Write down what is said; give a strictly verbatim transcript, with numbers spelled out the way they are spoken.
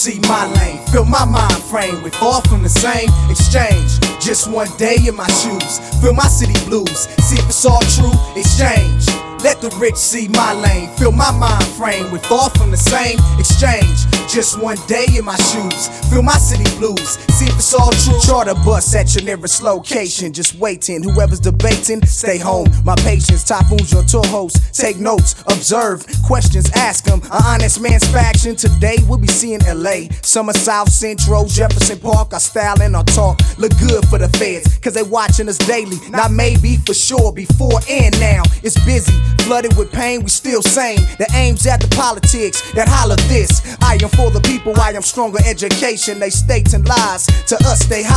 see my lane. Fill my mind frame with all from the same exchange. Just one day in my shoes, feel my city blues. See if it's all true, exchange. Let the rich see my lane. Fill my mind frame with all from the same exchange. Just one day in my shoes, feel my city blues. See if it's all true. Charter bus at your nearest location, just waiting. Whoever's debating, stay home. My patience, typhoons, your tour host. Take notes, observe, questions, ask them. An honest man's faction. Today we'll be seeing L A, Summer, South Central, Jefferson Park. Our style and our talk look good for the feds, cause they watching us daily. Not maybe, for sure, before and now. It's busy, flooded with pain, we still sane. The aim's at the politics that holler this. I am for the people, I am stronger education. They stating lies, to us they holler.